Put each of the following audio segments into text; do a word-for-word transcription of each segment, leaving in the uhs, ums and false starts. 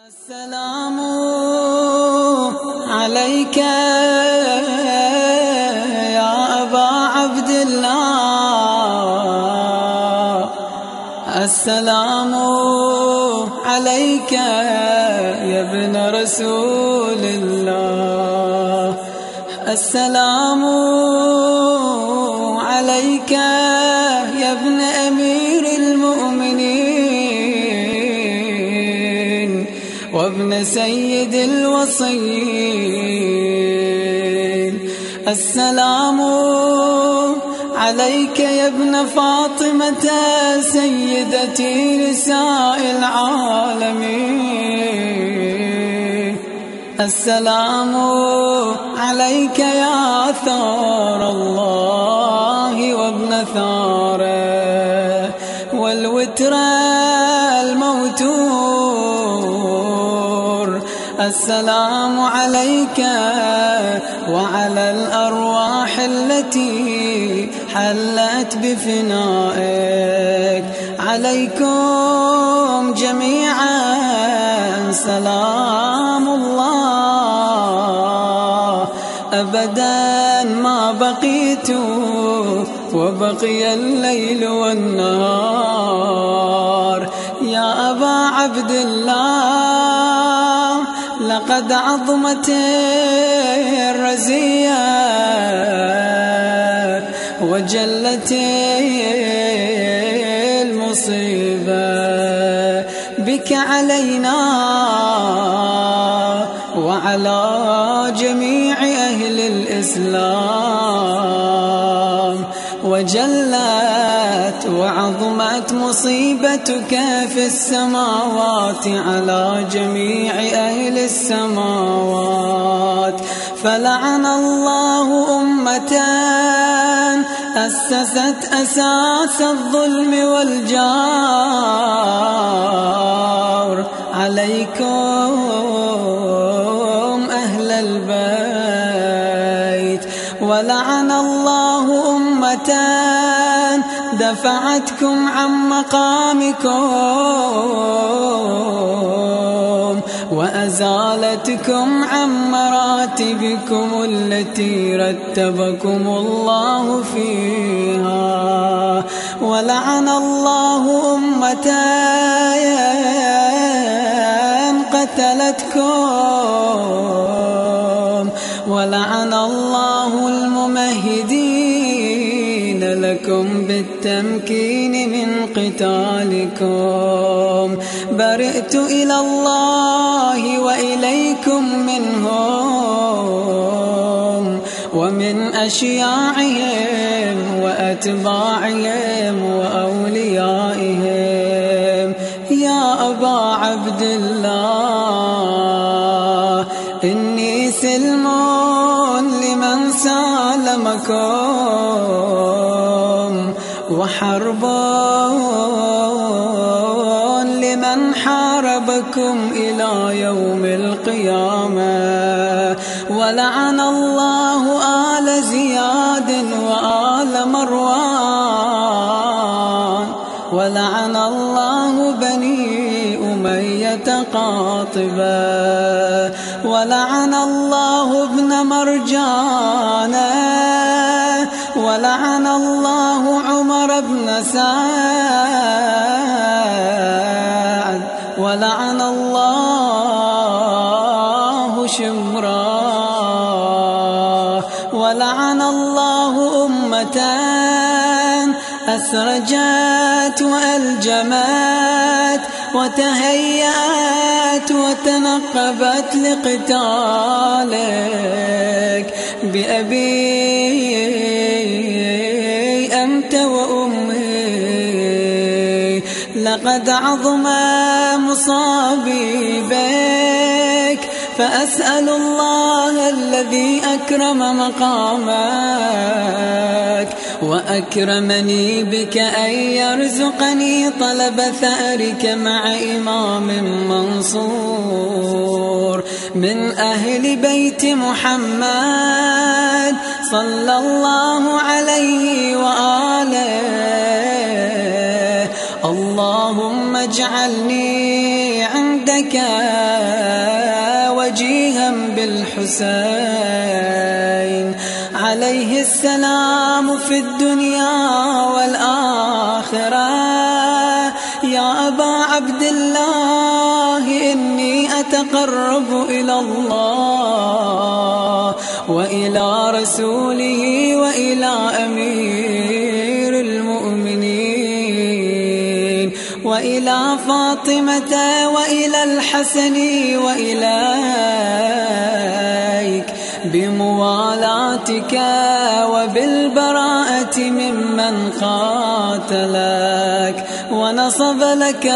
السلام عليك يا أبا عبد الله، السلام عليك يا ابن رسول الله، السلام عليك يا ابن أمير المؤمنين وابن سيد الوصيين، السلام عليك يا ابن فاطمة سيدتي نساء العالمين، السلام عليك يا ثار الله وابن ثاره والوتر الموتور، السلام عليك وعلى الأرواح التي حلت بفنائك، عليكم جميعا سلام الله أبدا ما بقيت وبقي الليل والنهار. يا أبا عبد الله لقد عظمت الرزية وجلت المصيبة بك علينا وعلى جميع أهل الإسلام، وجلت وعظمت مصيبتك في السماوات على جميع أهل السماوات، فلعن الله أمة أسست أساس الظلم والجار عليكم أهل البيت، ولعن الله أمة دفعتكم عن مقامكم وأزالتكم عن مراتبكم التي رتبكم الله فيها، ولعن الله أمة قتلتكم، ولعن الله الممهدين لكم بالتمكين من قتالكم. برئت إلى الله وإليكم منهم ومن أشياعهم وأتباعهم وأوليائهم. يا أبا عبد الله إني سلم لمن سالمكم وحرب لمن حاربكم إلى يوم القيامة، ولعن الله آل زياد وآل مروان، ولعن الله بني أمية قاطبة، ولعن الله ابن مرجانة، ولعن الله عمر بن سعد، ولعن الله شمرا، ولعن الله أمة أسرجت وألجمت وتهيأت وتنقبت لقتالك بأبي أنت وأمي، لقد عظم مصابي بك، فأسأل الله الذي أكرم مقامك وأكرمني بك أن يرزقني طلب ثأرك مع إمام منصور من أهل بيت محمد صلى الله عليه وآله. اللهم اجعلني عندك بك وجيها بالحسين عليه السلام في الدنيا والآخرة. يا أبا عبد الله إني أتقرب إلى الله وإلى رسوله وإلى أمير المؤمنين وإلى فاطمة وإلى الحسن وإليك بموالاتك وبالبراءة ممن قاتلك ونصب لك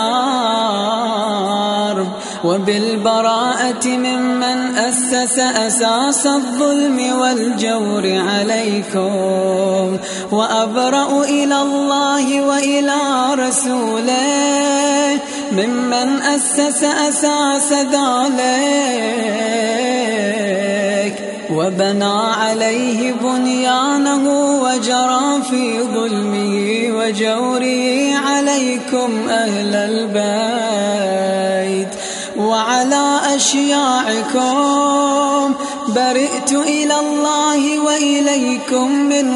الحرب وبالبراءة ممن أسس أساس الظلم والجور عليكم. وأبرأ إلى الله وإلى رسوله ممن أسس أساس ذلك وبنى عليه بنيانه وجرى في ظلمه وجوره عليكم أهل البيت وعلى أشياعكم برئت إلى الله وإليكم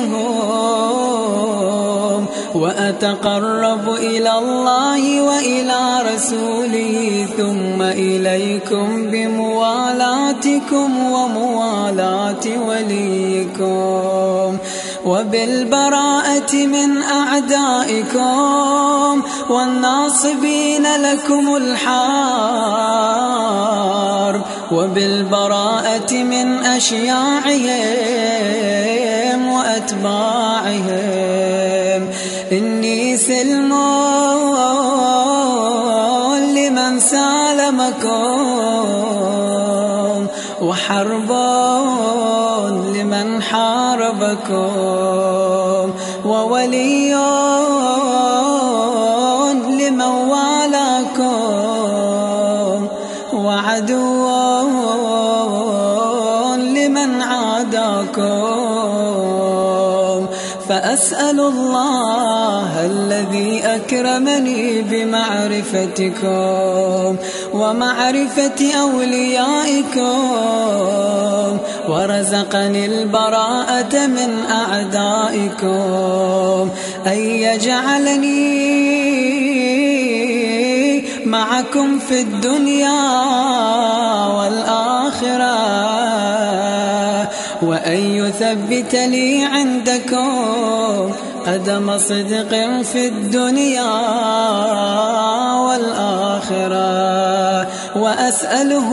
منهم وأتقرب إلى الله وإلى رسوله ثم إليكم بموالاتكم وموالاة وليكم وبالبراءة من أعدائكم والناصبين لكم الحرب وبالبراءة من أشياعهم وأتباعهم. إني سلم لمن سالمكم وحرب لمن حاربكم وولي لمن والاكم وعدو لمن عاداكم. فأسأل الله الذي أكرمني بمعرفتكم ومعرفة أوليائكم ورزقني البراءة من أعدائكم أن يجعلني معكم في الدنيا والآخرة وأن يثبت لي عندكم قدم صدق في الدنيا والآخرة. وأسأله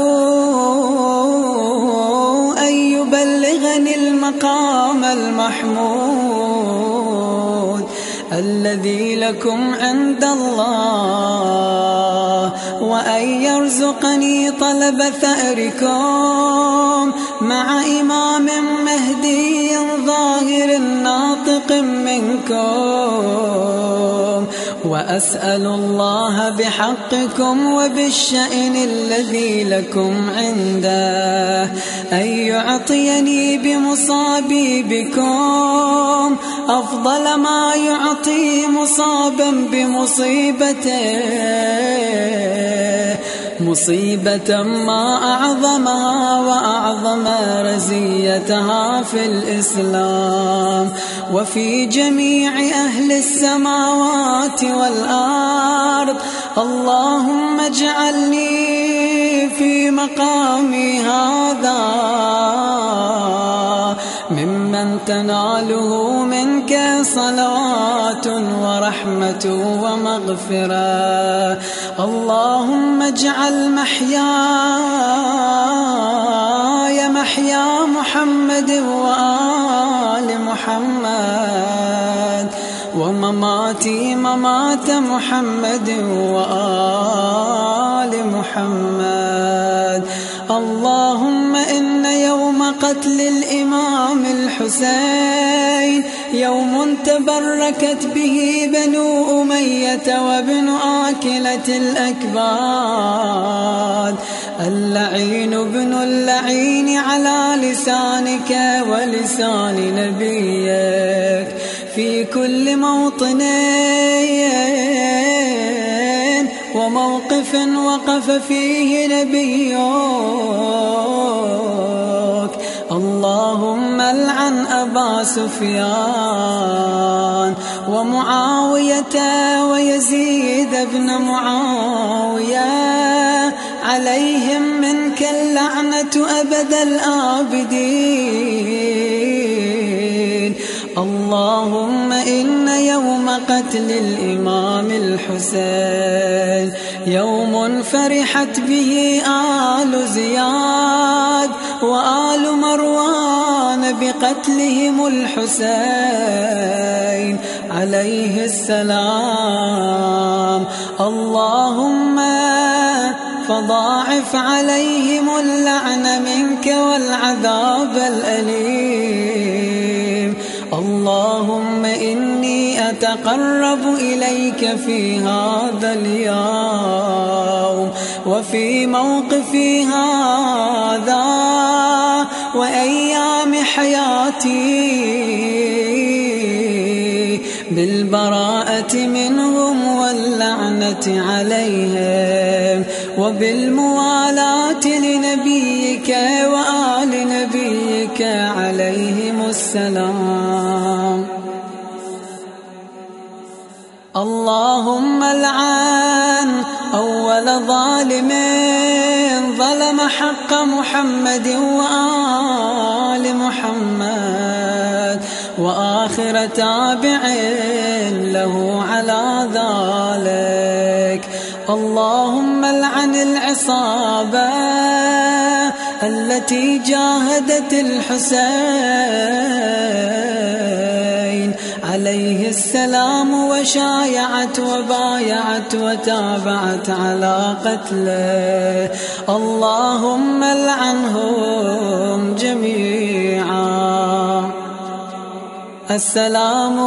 أن يبلغني المقام المحمود الذي لكم عند الله وأن يرزقني طلب ثأركم مع إمام مهدي ظاهر ناطق منكم. وأسأل الله بحقكم وبالشأن الذي لكم عنده أن يعطيني بمصابي بكم أفضل ما يعطي مصابا بمصيبته مصيبة ما أعظمها وأعظم رزيتها في الإسلام وفي جميع أهل السماوات والأرض. اللهم اجعلني في مقامي هذا ممن تناله منك صلوات ورحمة ومغفرة. اللهم اجعل محياي محيا محمد وآل محمد ومماتي ممات محمد وآل محمد. اللهم إن يوم قتل الإمام الحسين يوم تبركت به بنو أمية وابن آكلة الأكباد اللعين ابن اللعين على لسانك ولسان نبيك في كل موطن وموقف موقف وقف فيه نبيك اللهم العن أبا سفيان ومعاوية ويزيد بن معاوية عليهم منك اللعنة أبد الآبدين. اللهم إن يوم قتل الإمام الحسين يوم فرحت به آل زياد وآل مروان بقتلهم الحسين عليه السلام. اللهم فضاعف عليهم اللعن منك والعذاب الأليم. اللهم إني أتقرب إليك في هذا اليوم وفي موقفي هذا وأيام حياتي بالبراءة منهم واللعنة عليهم وبالموالاة لنبيك وآل نبيك عليهم السلام. اللهم العن أول ظالم ظلم حق محمد وآل محمد وآخر تابع له على ذلك. اللهم العن العصابة التي جاهدت الحسين عليه السلام وشايعت وبايعت وتابعت على قتله. اللهم العنهم جميعا. السلام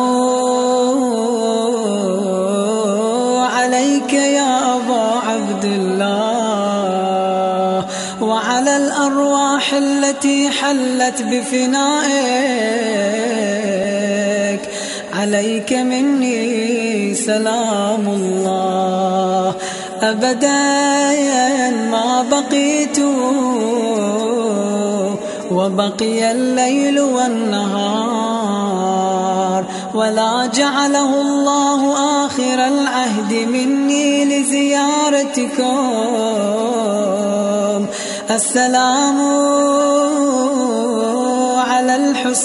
عليك يا أبا عبد الله وعلى الأرواح التي حلت بفنائك. عليك مني سلام الله أبدا ما بقيت وبقي الليل والنهار ولا جعله الله آخر العهد مني لزيارتكم. السلام على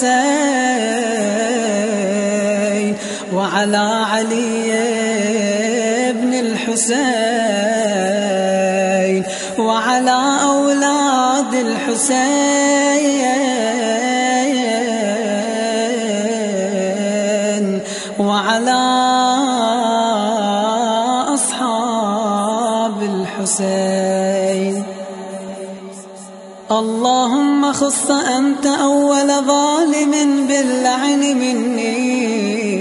الحسين وعلى علي بن الحسين وعلى أولاد الحسين وعلى أصحاب الحسين. اللهم خص أنت أول ظالم باللعن مني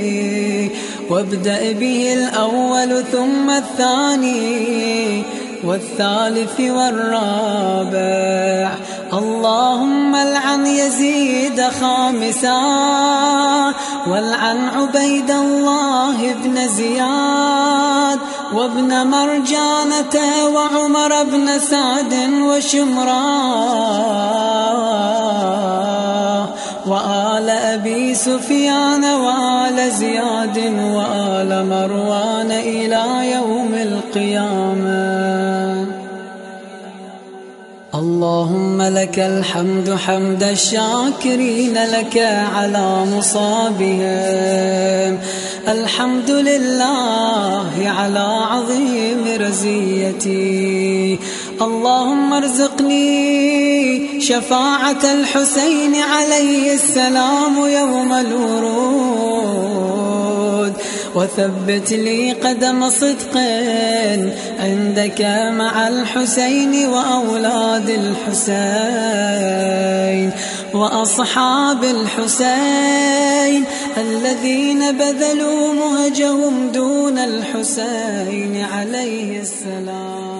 وابدأ به الأول ثم الثاني والثالث والرابع. اللهم العن يزيد خامسا والعن عبيد الله بن زياد وابن مرجانة وعمر بن سعد وشمران وآل أبي سفيان وآل زياد وآل مروان إلى يوم القيامة. اللهم لك الحمد حمد الشاكرين لك على مصابهم. الحمد لله على عظيم رزيتي. اللهم ارزقني شفاعة الحسين عليه السلام يوم الورود وثبت لي قدم صدق عندك مع الحسين وأولاد الحسين وأصحاب الحسين الذين بذلوا مهجهم دون الحسين عليه السلام.